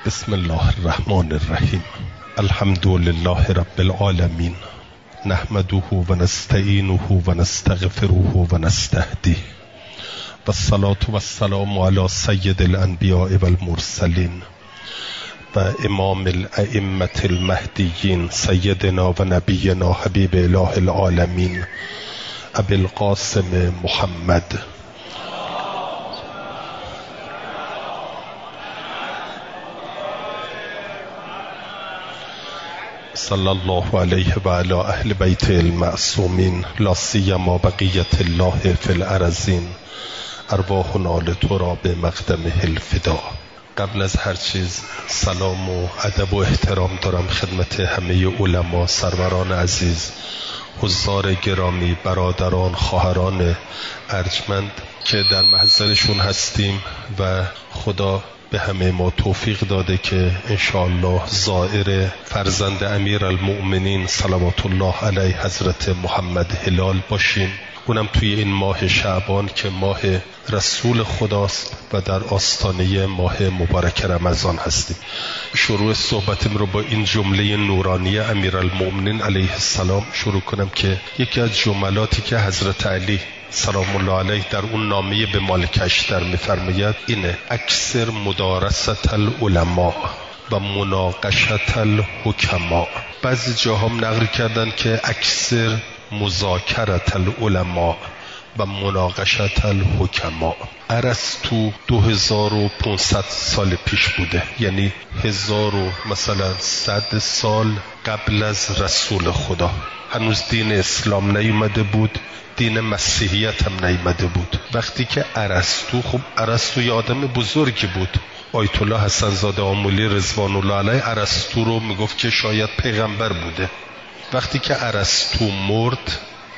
بسم الله الرحمن الرحیم. الحمد لله رب العالمین، نحمده و نستعینه و نستغفره و نستهدیه و الصلاة و السلام علی سید الانبیاء و المرسلین و امام الائمة المهدیین سیدنا و نبینا حبیب اله العالمین ابی القاسم محمد صلی الله علیه و علی اهل بیت المعصومین، لا سیما بقیت الله فی الارضین، ارواحنا لترا بمقدمه الفدا. قبل از هر چیز سلام و ادب و احترام دارم خدمت همه علما، سروران عزیز، حضار گرامی، برادران، خواهران ارجمند که در محضرشون هستیم و خدا به همه ما توفیق داده که انشاءالله زائر فرزند امیر المؤمنین صلوات الله علیه حضرت محمد هلال باشیم، اونم توی این ماه شعبان که ماه رسول خداست و در آستانه ماه مبارک رمضان هستیم. شروع صحبتم رو با این جمله نورانی امیر المؤمنین علیه السلام شروع کنم که یکی از جملاتی که حضرت علی سلام الله علیه در اون نامه به مالک اشتر می‌فرماید اینه: اکثر مدارست العلماء و مناقشت الحکماء. بعضی جاها هم نقل کردن که اکثر مذاکرت العلماء و مناقشت الحکماء. ارسطو 2500 سال پیش بوده، یعنی 1100 سال قبل از رسول خدا. هنوز دین اسلام نیومده بود، دین مسیحیت هم نیامده بود. وقتی که ارسطو، خب ارسطو یه آدم بزرگی بود، آیت الله حسن زاده آملی رضوان الله علیه ارسطو رو میگفت که شاید پیغمبر بوده. وقتی که ارسطو مرد،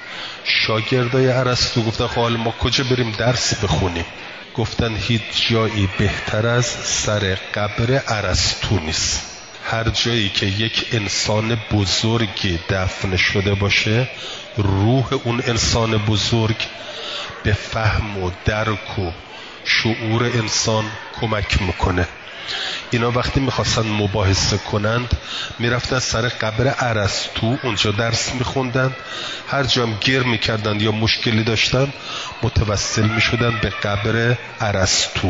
شاگردای ارسطو گفتن خب حالا ما کجا بریم درس بخونیم؟ گفتن هیچ جایی بهتر از سر قبر ارسطو نیست. هر جایی که یک انسان بزرگی دفن شده باشه، روح اون انسان بزرگ به فهم و درک و شعور انسان کمک میکنه. اینا وقتی میخواستن مباحثه کنند میرفتن سر قبر ارسطو، اونجا درس میخوندن. هر جا هم گیر میکردن یا مشکلی داشتن متوسل میشدن به قبر ارسطو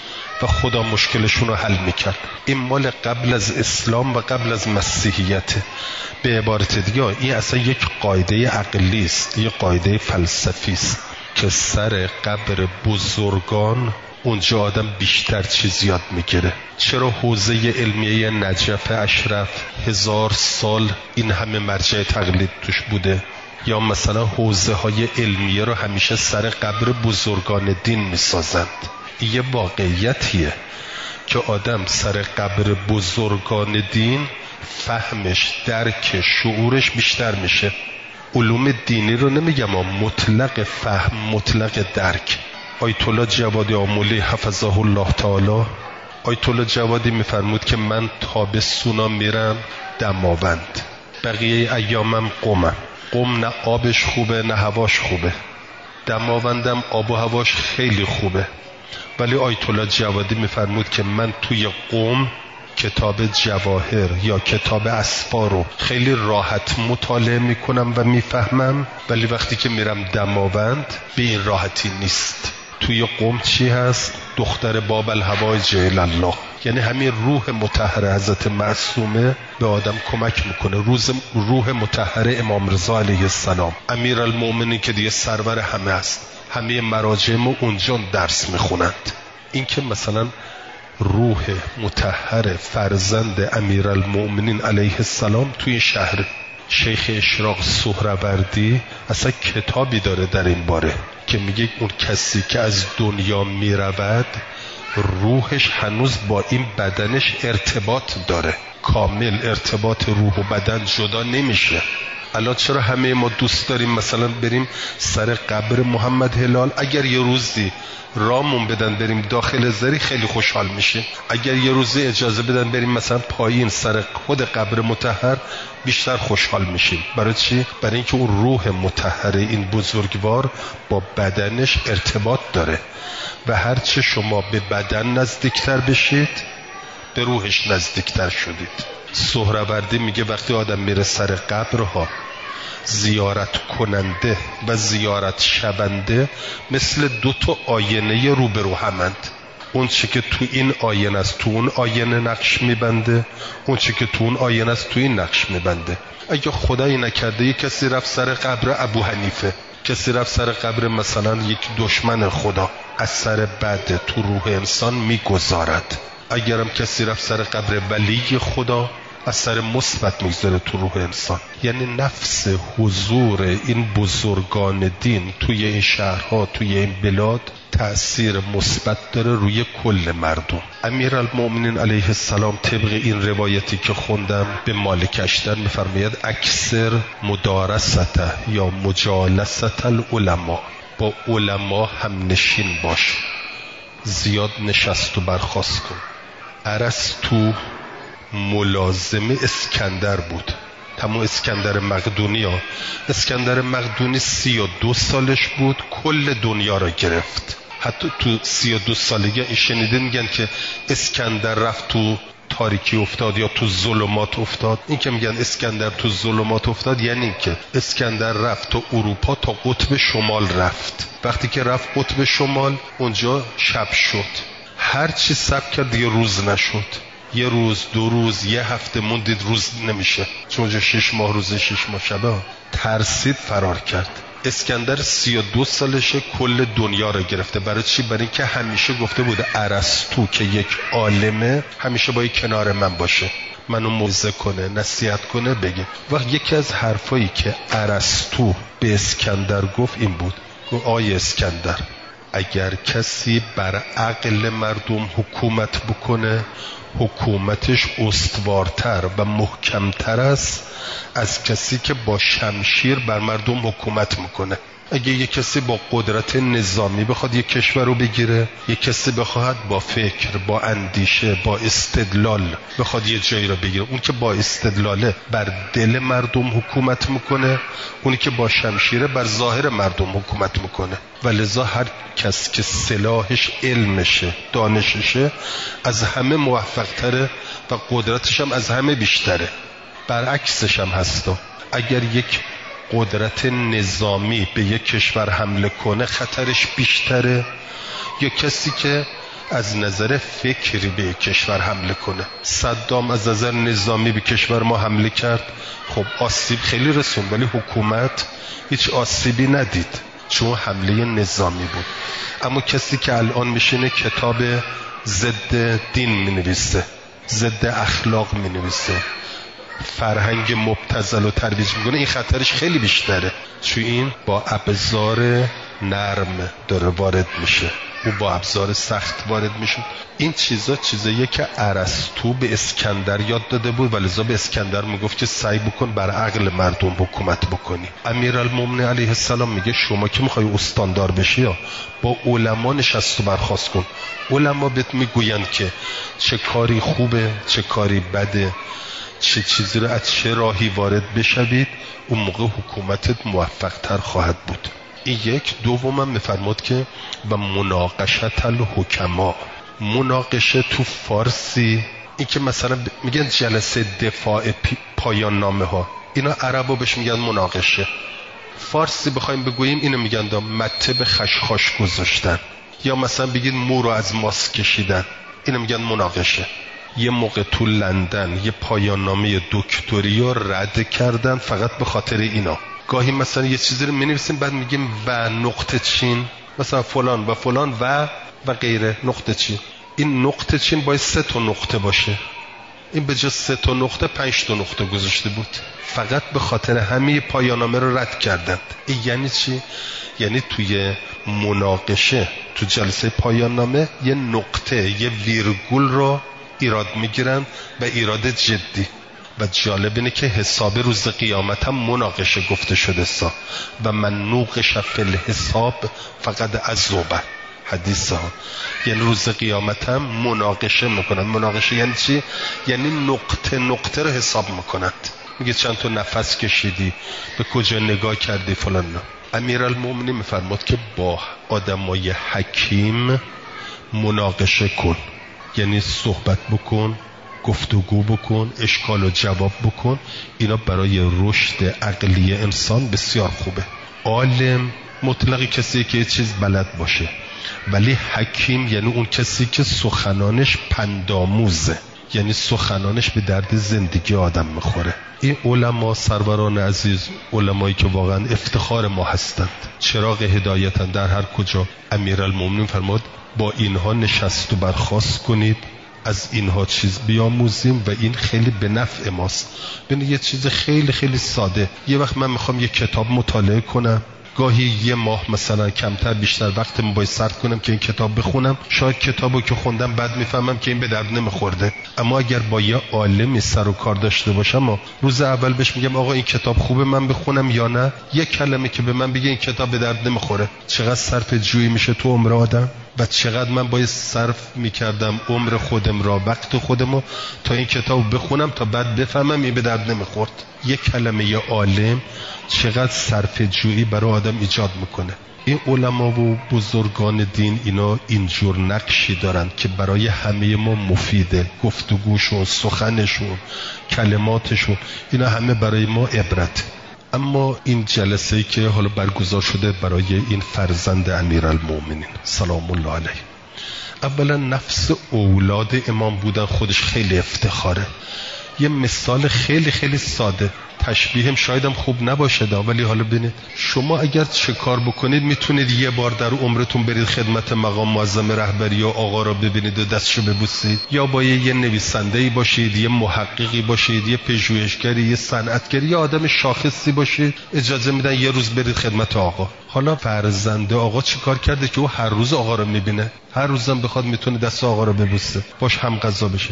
و خدا مشکلشون رو حل میکرد. این مال قبل از اسلام و قبل از مسیحیت. به عبارت دیگه این اصلا یک قاعده عقلی است، یک قاعده فلسفی است که سر قبر بزرگان اونجا آدم بیشتر چیز یاد میگیره. چرا حوزه علمیه نجف اشرف 1000 سال این همه مرجع تقلید توش بوده؟ یا مثلا حوزه های علمیه رو همیشه سر قبر بزرگان دین میسازند؟ یه واقعیتیه که آدم سر قبر بزرگان دین فهمش، درک، شعورش بیشتر میشه. علوم دینی رو نمیگم، مطلق فهم، مطلق درک. آیت الله جوادی آملی حفظه الله تعالی، آیت الله جوادی میفرمود که من تابستونا میرم دماوند، بقیه ایامم قم نه آبش خوبه نه هواش خوبه. دماوندم آب و هواش خیلی خوبه، ولی آیت الله جوادی میفرمود که من توی قم کتاب جواهر یا کتاب اسفار رو خیلی راحت مطالعه میکنم و میفهمم، ولی وقتی که میرم دماوند به این راحتی نیست. توی قم چی هست؟ دختر باب الهوای جهل الله. یعنی همین روح مطهر حضرت معصومه به آدم کمک میکنه. روح مطهر امام رضا علیه السلام، امیر المؤمنین که دیگه سرور همه است، همه مراجع ما اونجا درس میخونند. این که مثلا روح مطهر فرزند امیر المؤمنین علیه السلام توی شهر، شیخ اشراق سهروردی اصلا کتابی داره در این باره که میگه اون کسی که از دنیا میرود روحش هنوز با این بدنش ارتباط داره، کامل ارتباط روح و بدن جدا نمیشه. الان چرا همه ما دوست داریم مثلا بریم سر قبر محمد هلال؟ اگر یه روزی رامون بدن بریم داخل زری خیلی خوشحال میشیم. اگر یه روزی اجازه بدن بریم مثلا پایین سر خود قبر مطهر بیشتر خوشحال میشیم. برای چی؟ برای اینکه اون روح مطهر این بزرگوار با بدنش ارتباط داره و هرچه شما به بدن نزدیکتر بشید به روحش نزدیکتر شدید. سهروردی میگه وقتی آدم میره سر قبرها، زیارت کننده و زیارت شونده مثل دو تا آینه روبرو همند. اون چی که تو این آینه است تو اون آینه نقش میبنده، اون چی که تو اون آینه است تو این نقش میبنده. اگه خدایی نکرده یک کسی رفت سر قبر ابو حنیفه، کسی رفت سر قبر مثلا یک دشمن خدا، اثر بد تو روح انسان میگذارد. اگرم کسی رفت سر قبر ولی خدا، اثر مثبت میگذاره تو روح انسان. یعنی نفس حضور این بزرگان دین توی این شهرها، توی این بلاد تأثیر مثبت داره روی کل مردم. امیرالمؤمنین علیه السلام طبق این روایتی که خوندم به مالک اشتر میفرماید اکثر مدارست یا مجالست العلماء، با علما هم نشین باش، زیاد نشست و برخاست کن. ارسطو ملازم اسکندر بود، تمام اسکندر مقدونی ها. اسکندر مقدونی 32 سالش بود کل دنیا را گرفت. حتی تو 32 سالگی شنیدین میگن که اسکندر رفت تو تاریکی افتاد یا تو ظلمات افتاد. این که میگن اسکندر تو ظلمات افتاد یعنی که اسکندر رفت تا اروپا، تا قطب شمال رفت. وقتی که رفت قطب شمال اونجا شب شد، هر چی صبر کرد دیگه روز نشد. یه روز، 2 روز، یه هفته موندید روز نمیشه، چون اونجا 6 ماه روزه 6 ماه شبه. ترسید فرار کرد. اسکندر 32 سالشه کل دنیا رو گرفته. برای چی؟ برای اینکه همیشه گفته بوده ارسطو که یک عالمه همیشه باید کنار من باشه، منو موعظه کنه، نصیحت کنه، بگه. و یکی از حرفایی که ارسطو به اسکندر گفت این بود، گفت آی اسکندر، اگر کسی بر عقل مردم حکومت بکنه حکومتش استوارتر و محکمتر است از کسی که با شمشیر بر مردم حکومت میکنه. اگه یک کسی با قدرت نظامی بخواد یک کشور رو بگیره، یک کسی بخواد با فکر، با اندیشه، با استدلال بخواد یه جایی رو بگیره، اون که با استدلاله بر دل مردم حکومت میکنه، اونی که با شمشیره بر ظاهر مردم حکومت میکنه. و لذا هر کس که سلاحش علمشه، دانششه، از همه موفقتره و قدرتش هم از همه بیشتره. برعکسش هم هستا. اگر یک قدرت نظامی به یک کشور حمله کنه خطرش بیشتره یا کسی که از نظر فکری به یک کشور حمله کنه. صدام از نظر نظامی به کشور ما حمله کرد، خب آسیب خیلی رسون، ولی حکومت هیچ آسیبی ندید چون حمله نظامی بود. اما کسی که الان میشینه کتاب ضد دین مینویسه، ضد اخلاق مینویسه، فرهنگ مبتذل و ترویج میکنه، این خطرش خیلی بیشتره، چون این با ابزار نرم داره وارد میشه، او با ابزار سخت وارد میشه. این چیزا چیزاییه که ارسطو به اسکندر یاد داده بود و لذا به اسکندر میگفت که سعی بکن بر عقل مردم حکومت بکنی. امیرالمومنین علیه السلام میگه شما که میخوای استاندار بشی یا با علما نشست و برخاست کن. علما بهت میگوین که چه کاری خوبه، چه کاری بده، چه چیزی رو از چه راهی وارد بشوید، اون موقع حکومتت موفق تر خواهد بود. این یک. دومم میفرماد که و مناقشت الحکما. مناقشه تو فارسی این که مثلا میگن جلسه دفاع پایان نامه ها، اینا عربا بهش میگن مناقشه. فارسی بخوایم بگوییم اینو میگن مته به خشخاش گذاشتن، یا مثلا بگید مو رو از ماست کشیدن، اینو میگن مناقشه. یه موقع تو لندن یه پایان نامه دکتری رو رد کردن فقط به خاطر اینا. گاهی مثلا یه چیزی رو می‌نویسیم بعد میگیم و نقطه چین، مثلا فلان و فلان و غیره نقطه چین. این نقطه چین باید 3 تا نقطه باشه، این به جای 3 تا نقطه 5 تا نقطه گذاشته بود، فقط به خاطر همین پایان نامه رو رد کردند. این یعنی چی؟ یعنی توی مناقشه، تو جلسه پایان نامه یه نقطه، یه ویرگول رو ایراد میگیرن و ایراد جدی. و جالب اینه که حساب روز قیامت هم مناقشه گفته شده سا و من نوقش فی الحساب فقط عذوبه حدیث ها. یعنی روز قیامت هم مناقشه میکنن. مناقشه یعنی چی؟ یعنی نقطه نقطه رو حساب میکنند. میگه چند تا نفس کشیدی، به کجا نگاه کردی، فلان. امیرالمومنین میفرماد که با آدمای حکیم مناقشه کن. یعنی صحبت بکن، گفتگو بکن، اشکال و جواب بکن. اینا برای رشد عقلی انسان بسیار خوبه. عالم مطلقی کسی که یه چیز بلد باشه، ولی حکیم یعنی اون کسی که سخنانش پندآموزه، یعنی سخنانش به درد زندگی آدم میخوره. این علما سروران عزیز، علمایی که واقعا افتخار ما هستند، چراغ هدایتند در هر کجا. امیرالمومنین فرمود با اینها نشست و برخاست کنید، از اینها چیز بیاموزیم و این خیلی به نفع ماست. ببین یه چیز خیلی خیلی ساده. یه وقت من میخوام یه کتاب مطالعه کنم، گاهی یه ماه مثلا کمتر بیشتر وقتم باید صرف کنم که این کتاب بخونم. شاید کتابو که خوندم بعد میفهمم که این به درد نمیخورده. اما اگر با یه عالمی سر و کار داشته باشم، روز اول بهش میگم آقا این کتاب خوبه من بخونم یا نه، یه کلمه که به من بگه این کتاب به درد نمیخوره، چقدر صرف جویی میشه تو عمر آدم و چقدر من باید صرف میکردم عمر خودم را، وقت خودمو تا این کتاب بخونم تا بعد بفهمم این به درد نمیخورد. یک کلمه یه عالم چقدر صرف جویی برای آدم ایجاد میکنه. این علما و بزرگان دین اینا اینجور نقشی دارن که برای همه ما مفیده. گفتگوشون، سخنشون، کلماتشون، اینا همه برای ما عبرت. اما این جلسه‌ای که حالا برگزار شده برای این فرزند امیرالمومنین سلام الله علیه، اولا نفس اولاد امام بودن خودش خیلی افتخاره. یه مثال خیلی خیلی ساده، تشبیهم شایدم خوب نباشه ولی حالا ببینید شما اگر چه کار بکنید میتونید یه بار در عمرتون برید خدمت مقام معظم رهبری یا آقا را ببینید و دستشو ببوسید، یا با یه نویسنده‌ای باشید، یه محققی باشید، یه پژوهشگری، یه صنعتگری، یه آدم شاخصی باشید، اجازه میدن یه روز برید خدمت آقا. حالا فرزند آقا چی کار کرده که او هر روز آقا رو میبینه، هر روزم بخواد میتونه دست آقا رو ببوسه، باش هم غذا بشه.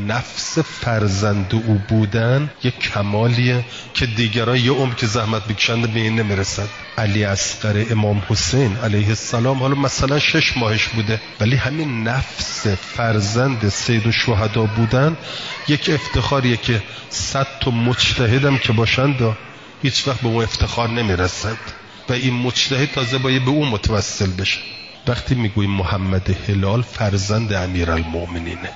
نفس فرزند او بودن یک کمالیه که دیگران یه عمر که زحمت بکشند به این نمیرسن. علی اصغر امام حسین علیه السلام حالا مثلا 6 ماهش بوده، ولی همین نفس فرزند سید الشهدا بودن یک افتخاریه که 100 تا مجتهدم که باشند هیچ وقت به اون افتخار نمیرسند و این مجتهد تازه باید به اون متوسل بشه. وقتی میگویم محمد هلال فرزند امیرالمومنینه،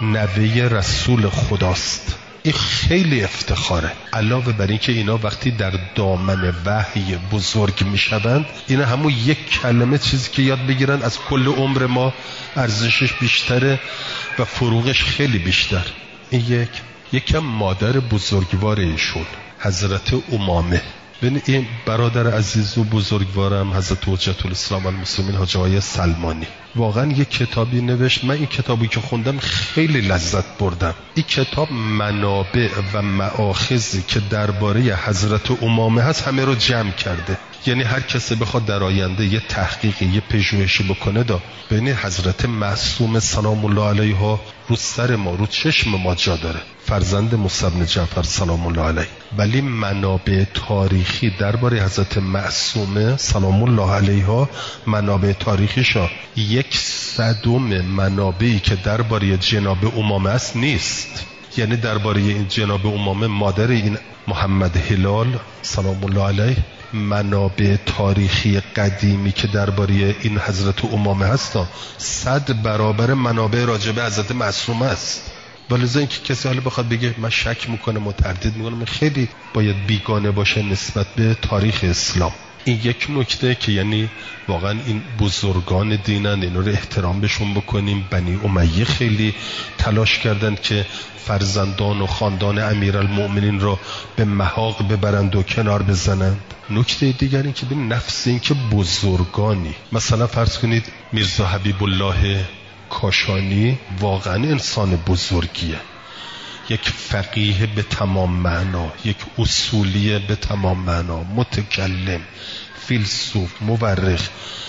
نوه رسول خداست، این خیلی افتخاره. علاوه بر این که اینا وقتی در دامن وحی بزرگ میشوند، اینا همون یک کلمه چیزی که یاد بگیرن از کل عمر ما ارزشش بیشتره و فروغش خیلی بیشتر. این یکم مادر بزرگوار ایشون حضرت امامه، ببین این برادر عزیز و بزرگوارم حضرت حجت الاسلام المسلمین حاجی آقای سلمانی واقعا یک کتابی نوشت. من این کتابی که خوندم خیلی لذت بردم. این کتاب منابع و مآخذی که درباره حضرت امامه هست همه رو جمع کرده. یعنی هر کسی بخواد در آینده یه تحقیقی، یه پژوهشی بکنه ببین حضرت معصوم سلام الله علیها رو سر ما، رو چشم ما جا داره، فرزند موسی بن جعفر سلام الله علیه. ولی منابع تاریخی درباره حضرت معصومه سلام الله علیها، منابع تاریخیشا 1/100 منابعی که درباره جناب امامه است نیست. یعنی درباره این جناب امامه مادر این محمد هلال سلام الله علیه، منابع تاریخی قدیمی که درباره این حضرت امامه هست 100 برابر منابع راجبه حضرت معصومه است. ولذا اینکه کسی حالا بخواد بگه من شک میکنم و تردید میکنم، خیلی باید بیگانه باشه نسبت به تاریخ اسلام. این یک نکته که یعنی واقعا این بزرگان دینن، اینو رو احترام بهشون بکنیم. بنی امیه خیلی تلاش کردن که فرزندان و خاندان امیرالمؤمنین رو به محاق ببرند و کنار بزنند. نکته دیگر این که به نفس این که بزرگانی، مثلا فرض کنید میرزا حبیب الله کاشانی واقعا انسان بزرگیه، یک فقیه به تمام معنا، یک اصولی به تمام معنا، متکلم، فیلسوف، مورخ،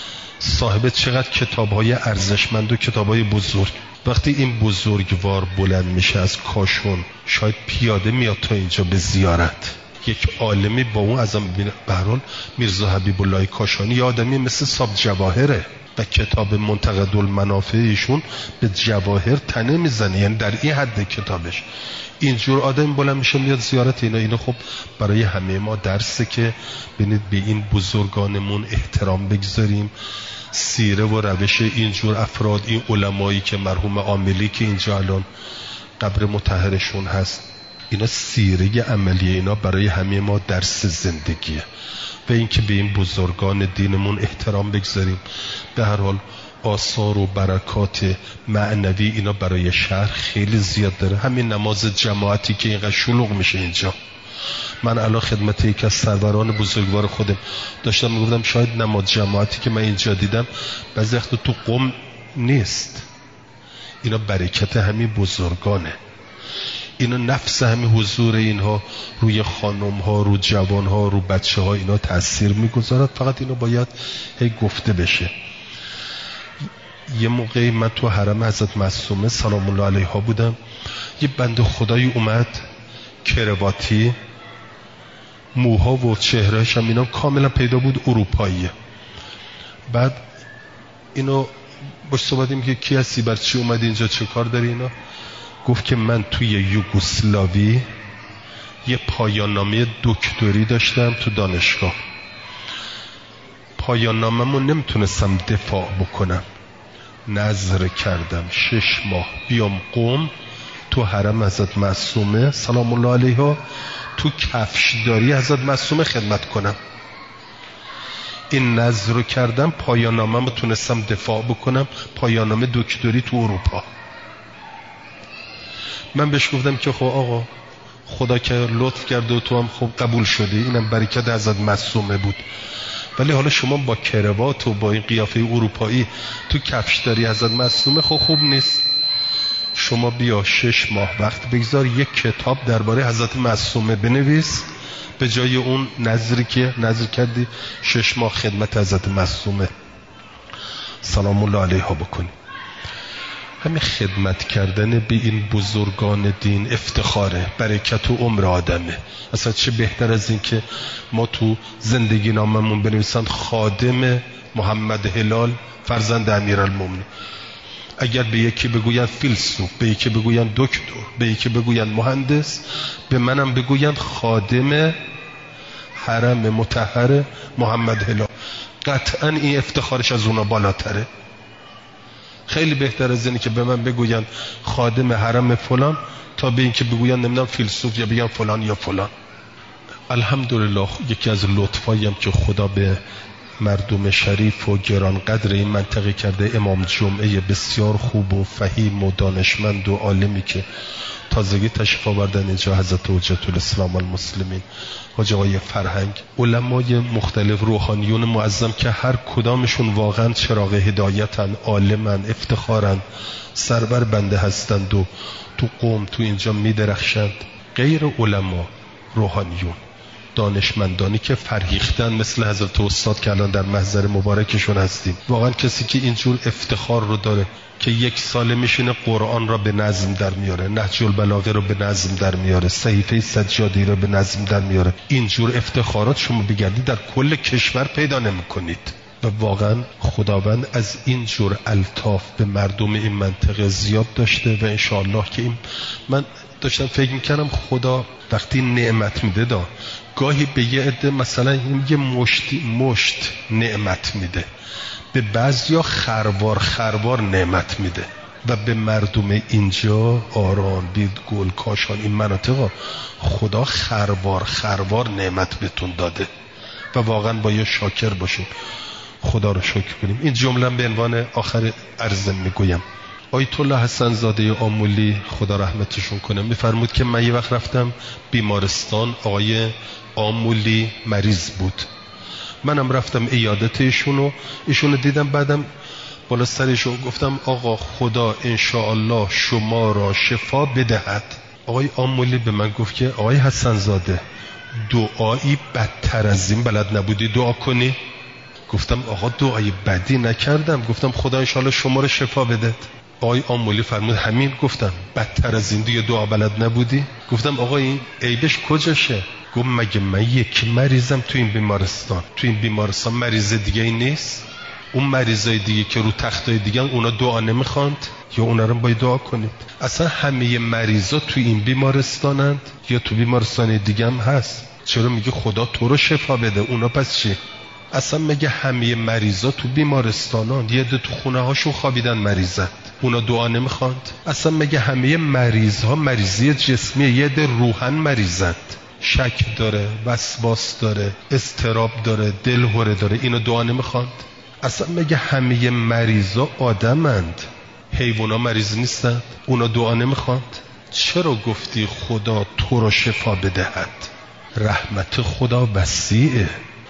صاحب چقدر کتاب‌های ارزشمند و کتاب‌های بزرگ. وقتی این بزرگوار بلند میشه از کاشون، شاید پیاده میاد تا اینجا به زیارت، یک عالمی با اون عظم به هر حال میرزا حبیب الله کاشانی یه آدمی مثل صاحب جواهره و کتاب منتقد المنافع ایشون به جواهر تنه میزنه، یعنی در این حد کتابش. اینجور آدم بلند میشه میاد زیارت اینا خب برای همه ما درسه که ببینید به این بزرگانمون احترام بگذاریم. سیره و روش اینجور افراد، این علمایی که مرحوم عاملی که اینجا الان قبر مطهرشون هست، اینا سیره عملی اینا برای همه ما درس زندگیه و اینکه به این بزرگان دینمون احترام بگذاریم. به هر حال آثار و برکات معنوی اینا برای شهر خیلی زیاد داره. همین نماز جماعتی که اینقدر شلوغ میشه اینجا، من الان خدمت یک از سروران بزرگوار خودم داشتم میگفتم شاید نماز جماعتی که من اینجا دیدم بعضی وقت تو قم نیست، اینا برکت همین بزرگانه، اینا نفس همین حضور اینها روی خانم ها، رو جوان ها، رو بچه ها اینا تأثیر میگذارد. فقط اینا باید هی گفته بشه. یه موقعی من تو حرم حضرت معصومه سلام الله علیها بودم، یه بنده خدایی اومد کرواتی، موها و چهرهش هم اینا کاملا پیدا بود اروپاییه. بعد اینو باش صحبتیم که کی هستی، بر چی اومدی اینجا، چه کار داری اینا؟ گفت که من توی یوگسلاوی یه پایان نامه دکتری داشتم تو دانشگاه، پایان نامه‌مو نمیتونستم دفاع بکنم، نظر کردم 6 ماه بیام قم تو حرم حضرت معصومه سلام الله علیها تو کفشداری حضرت معصومه خدمت کنم. این نظر رو کردم، پایان نامه‌مو تونستم دفاع بکنم، پایان نامه دکتری تو اروپا. من بهش گفتم که خب آقا خدا که لطف کرده و تو هم خب قبول شدی، اینم برکت حضرت معصومه بود، ولی حالا شما با کروات و با این قیافه اروپایی تو کفشداری حضرت معصومه خب خوب نیست. شما بیا 6 ماه وقت بگذار یک کتاب درباره حضرت معصومه بنویس، به جای اون نظری که نظر کردی 6 ماه خدمت حضرت معصومه سلام الله علیها بکنی. همین خدمت کردن به این بزرگان دین افتخاره، برکت و عمر آدمه. اصلا چه بهتر از این که ما تو زندگی ناممون بنویسند خادم محمد هلال فرزند امیرالمومنین. اگر به یکی بگویند فیلسوف، به یکی بگویند دکتر، به یکی بگویند مهندس، به منم بگویند خادم حرم مطهر محمد هلال، قطعا این افتخارش از اونا بالاتره. خیلی بهتر از اینه که به من بگویند خادم حرم فلان تا به این که بگویند نمیدونم فیلسوف یا بگن فلان یا فلان. الحمدلله یکی از لطفایی هم که خدا به مردم شریف و گرانقدر این منطقه کرده، امام جمعه بسیار خوب و فهیم و دانشمند و عالمی که تازگی تشریف آوردن اینجا، حضرت حجت الاسلام المسلمین حاج آقای فرهنگ، علمای مختلف، روحانیون معظم که هر کدامشون واقعا چراغ هدایتن، عالمن، افتخارن، سربر بنده هستند و تو قوم تو اینجا میدرخشند. غیر علما، روحانیون، دانشمندانی که فرهیختن مثل حضرت استاد که الان در محضر مبارکشون هستیم، واقعا کسی که اینجور افتخار رو داره که 1 ساله میشینه قرآن را به نظم در میاره، نهج البلاغه رو به نظم در میاره، صحیفه سجادی رو به نظم در میاره، اینجور افتخارات شما بگردید در کل کشور پیدا نمیکنید. و واقعا خداوند از اینجور الطاف به مردم این منطقه زیاد داشته و انشاءالله که این من داشتم فکر میکنم خدا وقتی نعمت میده گاهی به یه عده مثلا یه مشت نعمت میده، به بعضیا خروار نعمت میده و به مردم اینجا آران، بید، گل، کاشان، این مناطق خدا خروار نعمت بهتون داده و واقعا باید شاکر باشیم، خدا رو شکر کنیم. این جمله به عنوان آخر عرضم میگویم. آیت الله حسن زاده آمولی خدا رحمتشون کنه میفرمود که من یه وقت رفتم بیمارستان، آقای آمولی مریض بود، منم رفتم عیادت ایشونو دیدم، بعدم بالا سرشو گفتم آقا خدا انشاءالله شما را شفا بدهد. آقای آمولی به من گفت که آقای حسن زاده دعایی بدتر از این بلد نبودی دعا کنی؟ گفتم آقا دعای بدی نکردم، گفتم خدا انشاءالله شما را شفا بدهد. آقای آمولی فرمود همین. گفتم بدتر از این دیگه دعا بلد نبودی؟ گفتم آقا این عیبش کجاشه؟ گفت مگه من یکی مریضم تو این بیمارستان مریض دیگه ای نیست؟ اون مریضای دیگه که رو تختای دیگه اونا دعا نمیخواند یا اونا رو باید دعا کنید؟ اصلا همه مریضا تو این بیمارستانند یا تو بیمارستان دیگه هم هست؟ چرا میگه خدا تو رو شفا بده؟ اونا پس چی؟ اصلا مگه همه مریضا تو بیمارستانان یه ده تو خونه هاشون خوابیدن مریضند اونا دعا نمیخواند؟ اصلا مگه همه مریضها مریضی جسمی یه ده روحن مریضند، شک داره، وسواس داره، اضطراب داره، دلهره داره، اینا دعا نمیخواند؟ اصلا مگه همه مریضا آدمند، حیوانا مریض نیستند؟ اونا دعا نمیخواند؟ چرا گفتی خدا تو رو شفا بدهد؟ رحمت خدا وسیعه.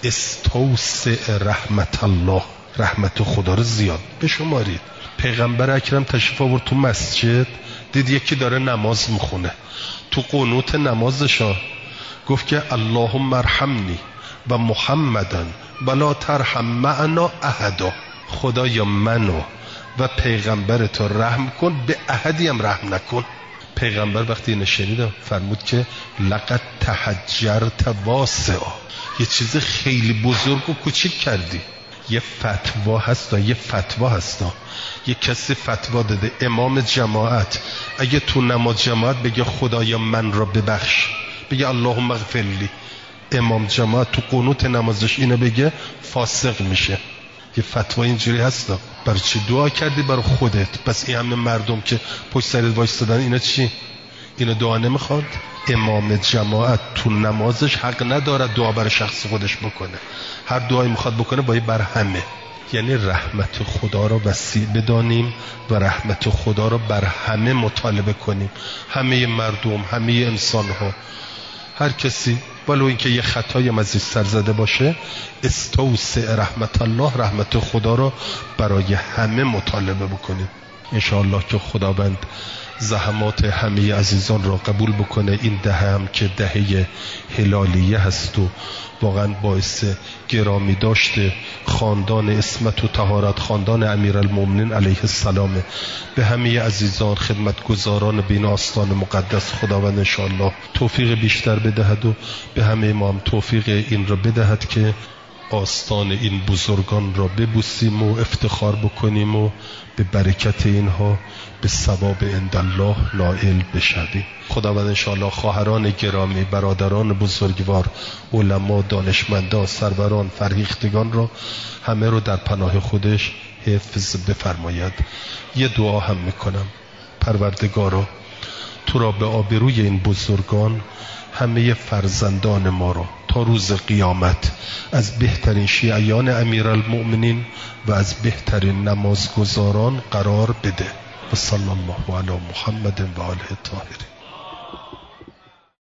استوسع رحمت الله، رحمت خدا رو زیاد بشمارید. پیغمبر اکرم تشریف آورد تو مسجد، دید یکی داره نماز میخونه، تو قنوت نمازشا گفت که اللهم ارحمنی و محمدن ولا ترحم معنا احدا. خدایا منو و پیغمبرت رحم کن، به احدی هم رحم نکن. پیغمبر وقتی اینو شنید فرمود که لقد تحجرت واسعا، یه چیز خیلی بزرگ و کوچیک کردی. یه فتوا هستا، یه کسی فتوا داده امام جماعت اگه تو نماز جماعت بگه خدایا من را ببخش، بگه اللهم اغفر لی، امام جماعت تو قنوت نمازش اینو بگه فاسق میشه. یه فتوا اینجوری هستا. برای چی دعا کردی؟ برای خودت. پس این همه مردم که پشت سرت وایستادن اینا چی؟ اینا دعا نمیخواد؟ امام جماعت تو نمازش حق نداره دعا برای شخص خودش بکنه، هر دعایی میخواد بکنه باید بر همه. یعنی رحمت خدا رو وسیع بدانیم و رحمت خدا رو بر همه مطالبه کنیم، همه مردم، همه انسان ها، هر کسی ولو اینکه یه خطای ازش سر زده باشه، استوسع رحمت الله، رحمت خدا رو برای همه مطالبه بکنیم. انشاءالله که خداوند زحمات همه عزیزان را قبول بکنه. این دهه هم که دهه هلالیه هست و واقعا باعث گرامی داشته خاندان اسمت و طهارت، خاندان امیرالمومنین علیه السلام. به همه عزیزان خدمتگزاران بین آستان مقدس خداوند انشاءالله توفیق بیشتر بدهد و به همه ما هم توفیق این را بدهد که آستان این بزرگان را ببوسیم و افتخار بکنیم و به برکت اینها به ثواب عندالله نائل بشویم. خداوند انشاءالله خواهران گرامی، برادران بزرگوار، علما، دانشمندان، سروران، فرهیختگان را همه رو در پناه خودش حفظ بفرماید. یه دعا هم میکنم، پروردگارا تو را به آبروی این بزرگان همه فرزندان ما را تا روز قیامت از بهترین شیعیان امیرالمؤمنین و از بهترین نمازگزاران قرار بده. و صلی الله علی محمد و آله الطاهرین.